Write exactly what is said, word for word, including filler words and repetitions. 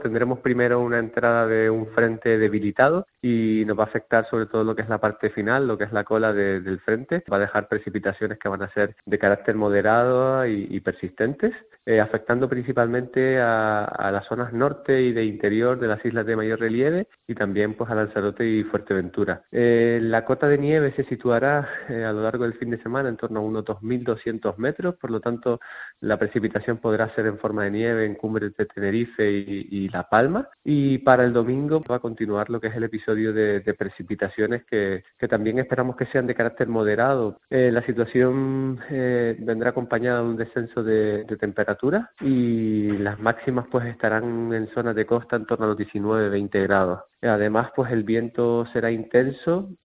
Tendremos primero una entrada de un frente debilitado y nos va a afectar sobre todo lo que es la parte final, lo que es la cola de, del frente. Va a dejar precipitaciones que van a ser de carácter moderado y, y persistentes, eh, afectando principalmente a, a las zonas norte y de interior de las islas de mayor relieve y también pues a Lanzarote y Fuerteventura. Eh, la cota de nieve se situará eh, a lo largo del fin de semana en torno a unos dos mil doscientos metros, por lo tanto la precipitación podrá ser en forma de nieve en cumbres de Tenerife y, y La Palma, y para el domingo va a continuar lo que es el episodio de, de precipitaciones que, que también esperamos que sean de carácter moderado. Eh, la situación eh, vendrá acompañada de un descenso de, de temperatura y las máximas pues estarán en zonas de costa en torno a los diecinueve veinte grados. Además, pues el viento será intenso